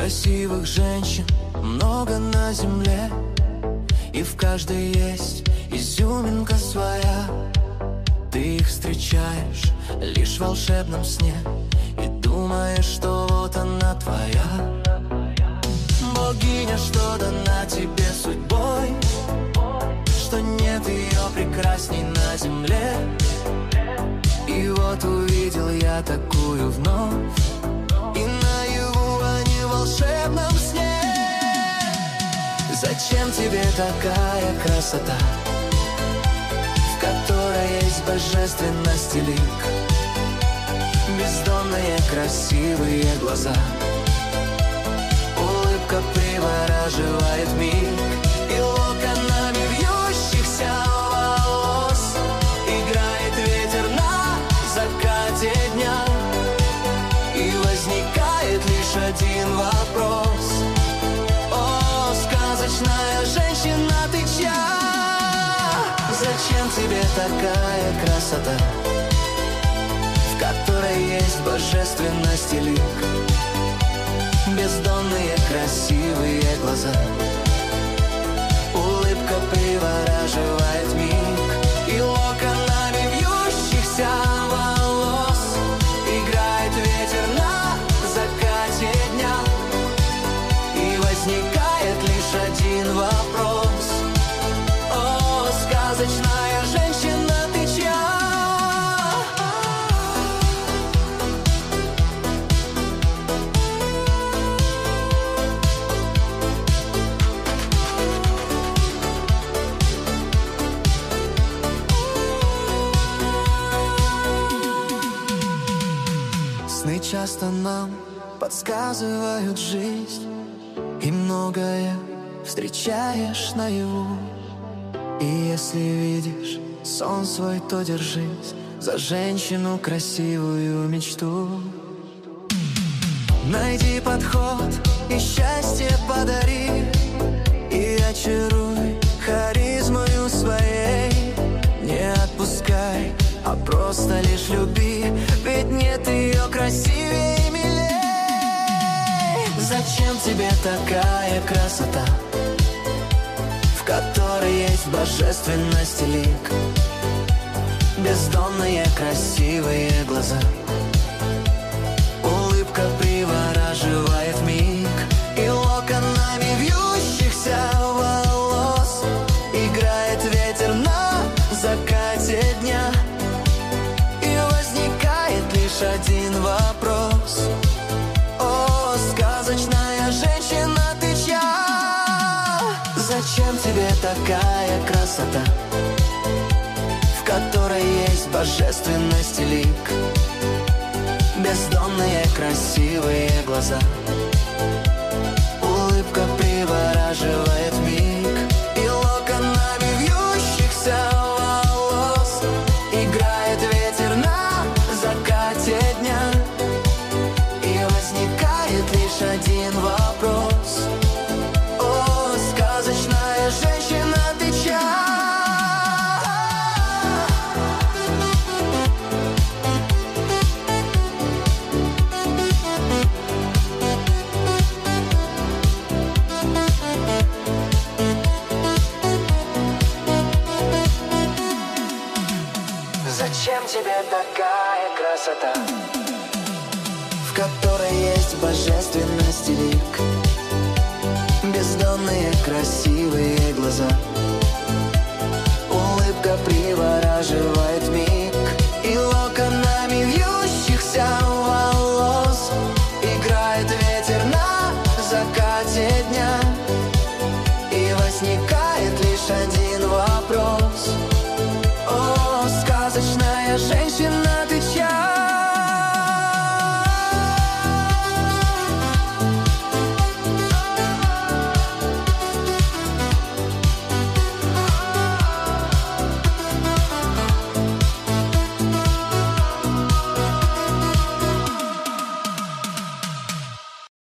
Красивых женщин много на земле, и в каждой есть изюминка своя. Ты их встречаешь лишь в волшебном сне и думаешь, что вот она твоя. Богиня, что дана тебе судьбой, что нет ее прекрасней на земле. И вот увидел я такую вновь, и наяву, а не в волшебном сне. Зачем тебе такая красота, в которой есть божественность и лик? Бездонные красивые глаза, улыбка привораживает миг, и локонами вьющихся волос играет ветер на закате дня. И возникает лишь один вопрос: о, сказочная женщина, ты чья? Зачем тебе такая красота, в которой есть божественность и лик? Бездонные красивые глаза, улыбка привораживает миг, и локонами вьющихся волос играет ветер на закате дня. И возникает лишь один вопрос: о, сказочная женщина, ты чья? Сны часто нам подсказывают жизнь, и многое встречаешь наяву. И если видишь сон свой, то держись за женщину, красивую мечту. Найди подход и счастье подари, и очаруй харизмою своей. Не отпускай, а просто лишь люби, ведь нет ее красивее и милей. Зачем тебе такая красота, в которой есть божественность и лик? Бездонные красивые глаза, улыбка привораживает миг, и локонами вьющихся волос играет ветер на закате дня. И возникает лишь один вопрос: о, сказочная женщина, ты чья? Зачем тебе такая красота, в которой есть божественность и лик? Бездонные красивые глаза, улыбка привораживает миг, и локонами вьющихся волос играет ветер на закате дня. И возникает лишь один вопрос: о, сказочная женщина, ты чья? Зачем тебе такая красота, в которой есть божественность и лик? Бездонные красивые глаза, улыбка привораживает